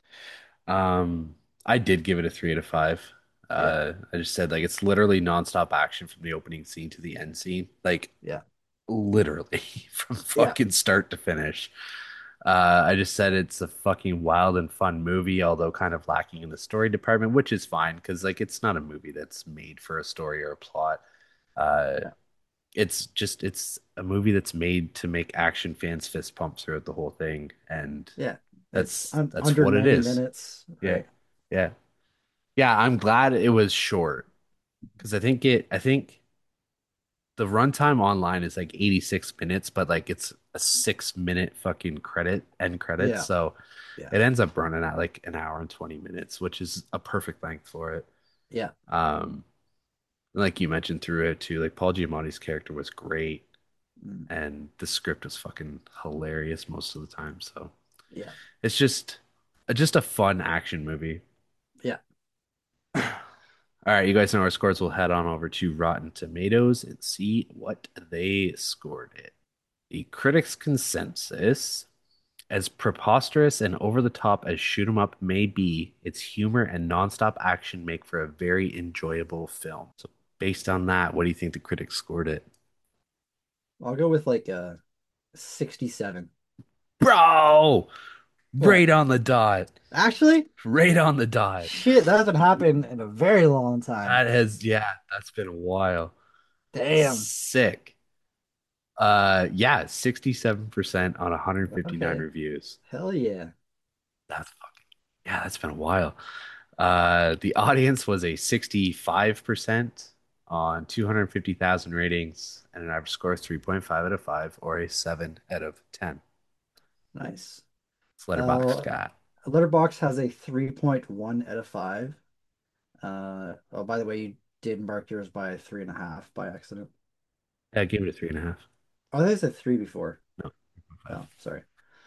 Um, I did give it a 3 out of 5. Yeah, I just said like it's literally nonstop action from the opening scene to the end scene, like yeah, literally from yeah, fucking start to finish. I just said it's a fucking wild and fun movie, although kind of lacking in the story department, which is fine because like it's not a movie that's made for a story or a plot. Uh, yeah, it's a movie that's made to make action fans fist pump throughout the whole thing, and yeah. It's that's under what it 90 is. minutes, Yeah, right? yeah, yeah. I'm glad it was short because I think the runtime online is like 86 minutes, but like it's a 6 minute fucking end credits, Yeah, so yeah, it ends up running at like an hour and 20 minutes, which is a perfect length for it. yeah. Um, like you mentioned through it too, like Paul Giamatti's character was great, Mm, and the script was fucking hilarious most of the time. So yeah, it's just a fun action movie. yeah. All right, you guys know our scores. We'll head on over to Rotten Tomatoes and see what they scored it. The critics' consensus, as preposterous and over the top as Shoot 'em Up may be, its humor and nonstop action make for a very enjoyable film. So, based on that, what do you think the critics scored it? I'll go with like 67. Bro, What? right on the dot. Actually? Right on the dot. Shit, that hasn't happened in a very long time. Yeah, that's been a while. Damn. Sick. Yeah, 67% on 159 Okay. reviews. Hell yeah. That's fucking, yeah, that's been a while. The audience was a 65% on 250,000 ratings and an average score of 3.5 out of 5 or a 7 out of 10. Nice. It's Letterboxd Uh, got. Letterbox has a 3.1 out of 5. Oh, by the way, you did mark yours by 3.5 by accident. Yeah, I gave it a 3.5. Oh, I think I said 3 before. No, 3.5. Oh, sorry.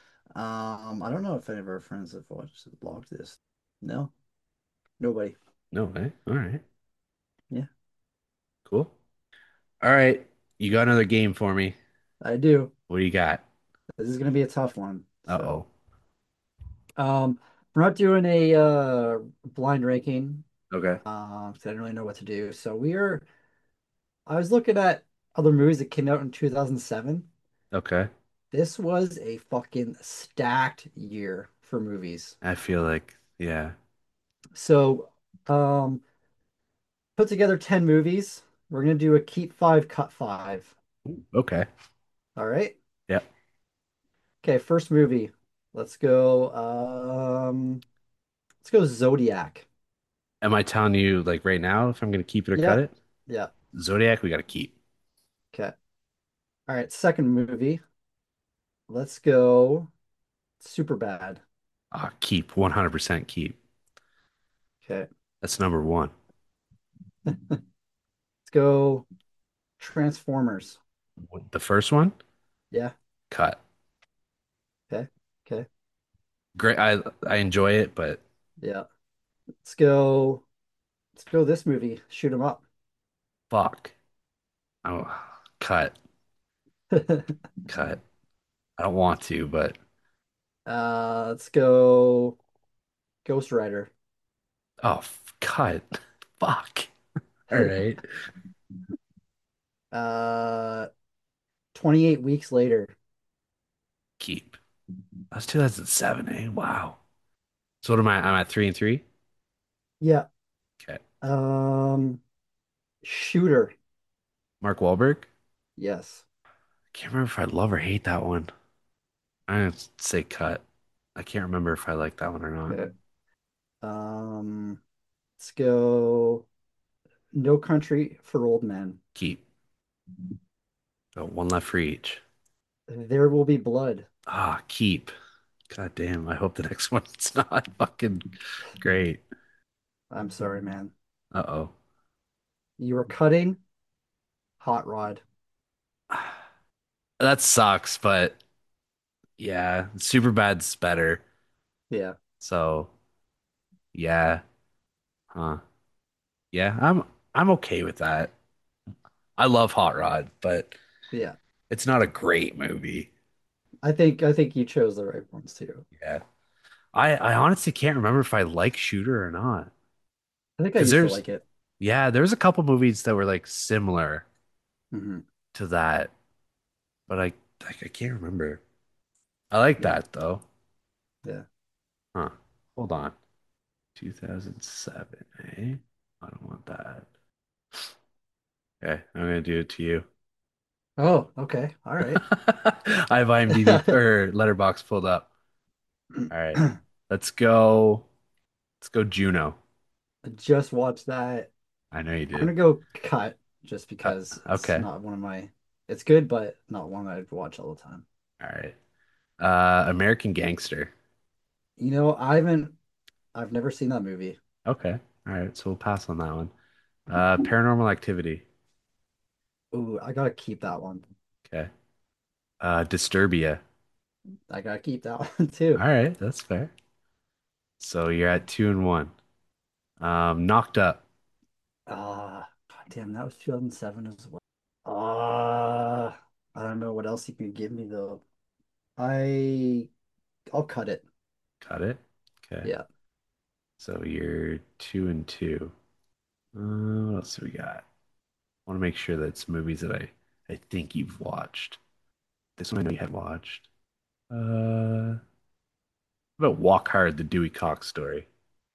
I don't know if any of our friends have watched blocked this. No, nobody. No way. All right. Yeah, Cool. All right. You got another game for me. I do. What do you got? This is gonna be a tough one. So, Uh-oh. we're not doing a blind ranking. Okay. 'Cause I didn't really know what to do. So I was looking at other movies that came out in 2007. Okay. This was a fucking stacked year for movies. I feel like, yeah. So, um, put together 10 movies. We're gonna do a keep five, cut five. Okay. All right. Yep. Okay, first movie. Let's go. Let's go Zodiac. Am I telling you like right now if I'm gonna keep it or cut Yep. it? Yeah. Zodiac, we gotta keep. Okay. All right, second movie. Let's go Super Bad. Keep. 100% keep. Okay. That's number one. Let's go Transformers. The first one, Yeah. cut. Okay. Okay. Great. I enjoy it, but Yeah. Let's go. Let's go this movie. Shoot 'em up. fuck. Oh, cut. Cut. I don't want to, but Let's go Ghost Rider. cut. Fuck. All right. uh, 28 weeks later. Keep. That's 2007, eh? Wow. So what am I? I'm at 3 and 3. Yeah. Okay. Shooter. Mark Wahlberg. Yes. Can't remember if I love or hate that one. I'm gonna say cut. I can't remember if I like that one or not. Okay. Let's go No Country for Old Men. Keep. Got one left for each. There Will Be Blood. Keep. God damn. I hope the next one's not fucking great. I'm sorry, man. Uh-oh. You are cutting Hot Rod. That sucks, but Yeah, Superbad's better. Yeah, So yeah, huh? Yeah, I'm okay with that. I love Hot Rod, but yeah. it's not a great movie. I think you chose the right ones too. Yeah. I honestly can't remember if I like Shooter or not. I think I Because used to there's like it. yeah, there's a couple movies that were like similar Hmm. to that, but I can't remember. I like Yeah, that though. yeah. Huh. Hold on. 2007, eh? I don't want that. Okay, I'm gonna do it to you. Oh, okay. All right. I have IMDb or Letterbox pulled up. All right. Let's go. Let's go Juno. I just watched that. I know you I'm did. gonna go cut just Uh, because it's okay. not one of my. It's good, but not one I'd watch all the time. All right. American Gangster. I've never seen that movie. Okay. All right. So we'll pass on that one. Paranormal Activity. Ooh, I gotta keep that one. Okay. Disturbia. I gotta keep that one too. All right. That's fair. So you're at 2-1. Knocked Up. God damn, that was 2007 as well. I don't know what else you can give me though. I I'll cut it. Got it. Okay. Yeah. So you're 2-2. What else do we got? I want to make sure that it's movies that I think you've watched. This one I know you had watched. What about Walk Hard, the Dewey Cox story?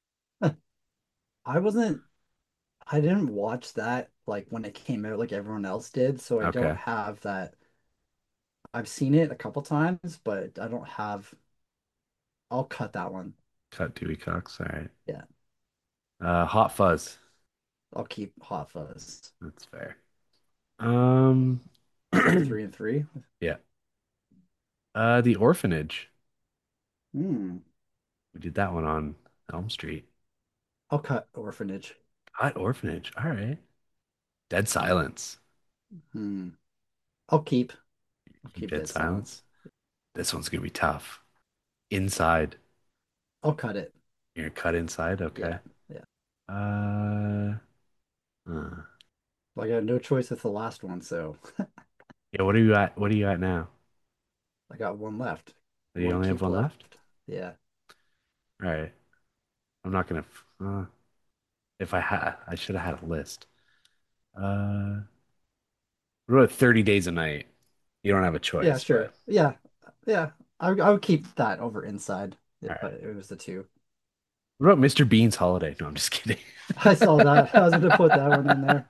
I wasn't I didn't watch that like when it came out like everyone else did, so I don't Okay. have that. I've seen it a couple times, but I don't have. I'll cut that one. Cut Dewey Cox. All right. Yeah, Hot Fuzz. I'll keep Hot Fuzz. That's fair. Um, So 3 and 3. yeah. The Orphanage. Hmm. We did that one on Elm Street. I'll cut Orphanage. Hot Orphanage. All right. Dead Silence. Hmm. I'll keep. I'll Keep keep Dead Dead Silence. Silence. This one's gonna be tough. Inside. I'll cut it. You're gonna cut inside. Yeah. Okay. Yeah. Uh, huh. Well, I got no choice with the last one, so Yeah. What are you at? What are you at now? I got one left. Do you One only have keep one left. left? Yeah. All right. I'm not gonna. If I had, I should have had a list. Uh, what about 30 Days a Night? You don't have a Yeah, choice, sure. but Yeah. Yeah. I would keep that over Inside all if right. it was the two. What about Mr. Bean's Holiday? No, I'm just kidding. I saw that. I was gonna put that one in there.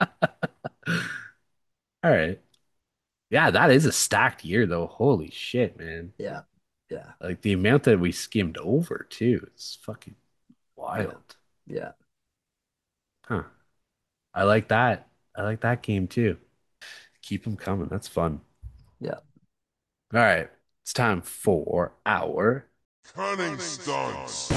All right. Yeah, that is a stacked year though. Holy shit, man. Yeah. Yeah. Like the amount that we skimmed over too. It's fucking Yeah. wild. Yeah. Huh. I like that. I like that game too. Keep them coming. That's fun. Yeah. All right. It's time for our Cunning stunts.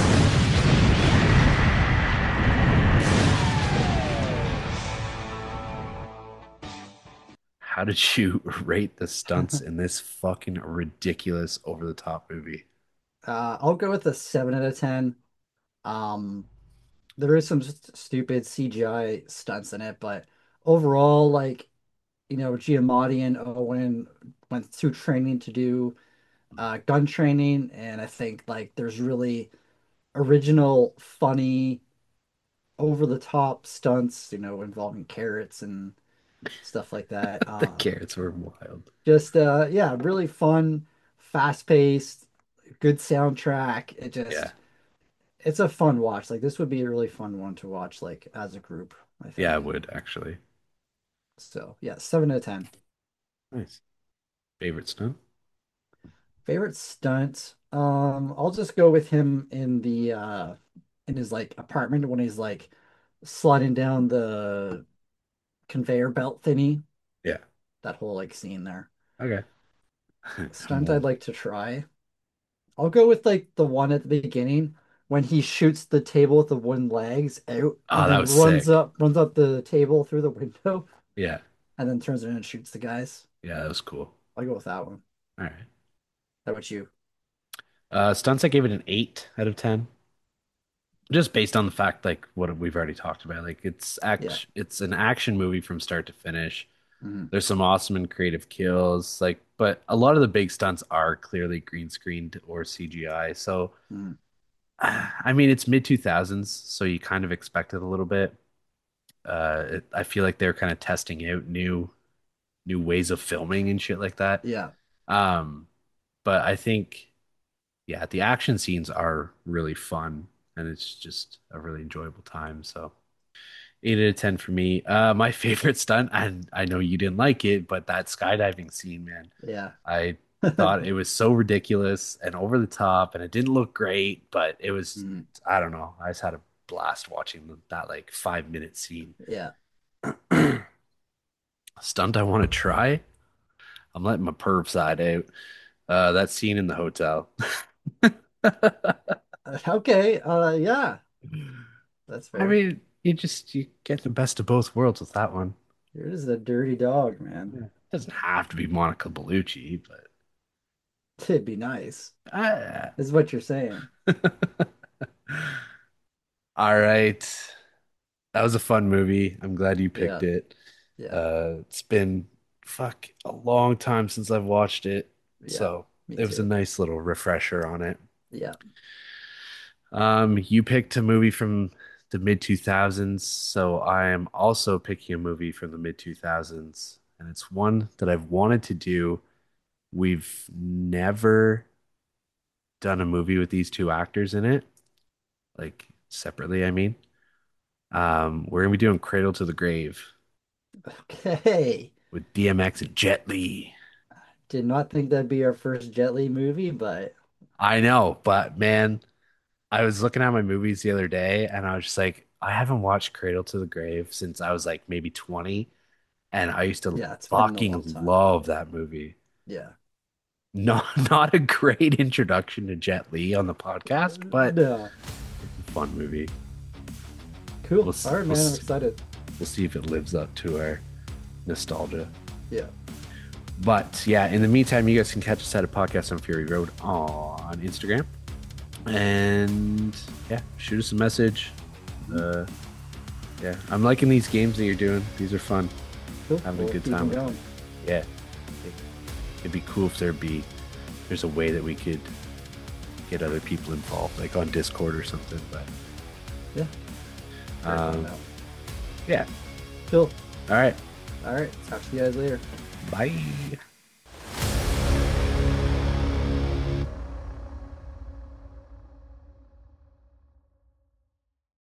how did you rate the stunts in this fucking ridiculous over the top movie? I'll go with a 7 out of 10. Um, there is some stupid CGI stunts in it, but overall, like, Giamatti and Owen went through training to do gun training, and I think like there's really original, funny, over the top stunts, involving carrots and stuff like that. The carrots were wild. Just yeah, really fun, fast-paced, good soundtrack. Yeah. It's a fun watch. Like this would be a really fun one to watch like as a group, I Yeah, I think. would actually. So, yeah, 7 out of 10. Nice. Favorite stunt? Favorite stunt. I'll just go with him in his like apartment when he's like sliding down the conveyor belt thingy. Yeah. That whole like scene there. Okay. Stunt I'd like to try. I'll go with like the one at the beginning when he shoots the table with the wooden legs out and Oh, that then was sick. runs up the table through the window Yeah. and then turns around and shoots the guys. Yeah, that was cool. I'll go with that one. All right. How about you? Stunts, I gave it an 8 out of 10, just based on the fact like what we've already talked about. Like Yeah. it's an action movie from start to finish. Mhm. There's some awesome and creative kills, like, but a lot of the big stunts are clearly green screened or CGI. So, Mhm. I mean, it's mid 2000s, so you kind of expect it a little bit. I feel like they're kind of testing out new ways of filming and shit like that. Yeah. Um, but I think, yeah, the action scenes are really fun, and it's just a really enjoyable time. So 8 out of 10 for me. My favorite stunt, and I know you didn't like it, but that skydiving scene, man, Yeah. I thought it was so ridiculous and over the top, and it didn't look great, but it was, Mhm. I don't know. I just had a blast watching that like 5 minute scene. Yeah. Stunt I want to try. I'm letting my perv side out. That scene in the hotel. Okay. Yeah. That's I fair. mean, you get the best of both worlds with that one. You're just a dirty dog, man. Yeah. It doesn't have to be Monica Bellucci, but It'd be nice, uh, is what you're saying. all right. That was a fun movie. I'm glad you picked Yeah. it. Yeah. It's been a long time since I've watched it, Yeah. so Me it was a too. nice little refresher on it. Yeah. You picked a movie from the mid 2000s, so I am also picking a movie from the mid 2000s, and it's one that I've wanted to do. We've never done a movie with these two actors in it, like separately, I mean. We're gonna be doing Cradle to the Grave Okay. with DMX and Jet Li. Did not think that'd be our first Jet Li movie, but I know, but man, I was looking at my movies the other day and I was just like, I haven't watched Cradle to the Grave since I was like maybe 20, and I used to yeah, it's been a long fucking time. love that movie. Yeah. Not not a great introduction to Jet Li on the podcast, but No. fun movie. Cool. All right, We'll, man. I'm excited. we'll see if it lives up to our nostalgia. Yeah. But yeah, in the meantime, you guys can catch us at a podcast on Fury Road on Instagram. And yeah, shoot us a message. Uh, yeah, I'm liking these games that you're doing. These are fun. Cool. Having We'll a good keep time them with going. them. Yeah, it'd be cool if there's a way that we could get other people involved, like on Discord or something. But Yeah. um, yeah, Cool. all right, All right. Talk to you guys later. bye.